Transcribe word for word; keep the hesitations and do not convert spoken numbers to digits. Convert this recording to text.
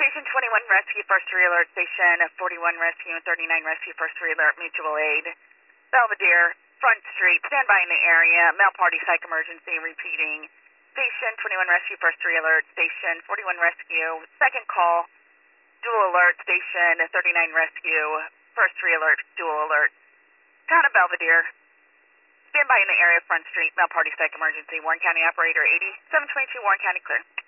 Station twenty-one Rescue, first three alert. Station forty-one Rescue and thirty-nine Rescue, first three alert. Mutual aid. Belvedere, Front Street. Stand by in the area. Male party psych emergency. Repeating. Station twenty-one Rescue, first three alert. Station forty-one Rescue, second call. Dual alert. Station thirty-nine Rescue, first three alert. Dual alert. Town of Belvedere. Stand by in the area. Front Street. Male party psych emergency. Warren County operator eighty-seven twenty-two. Warren County clear.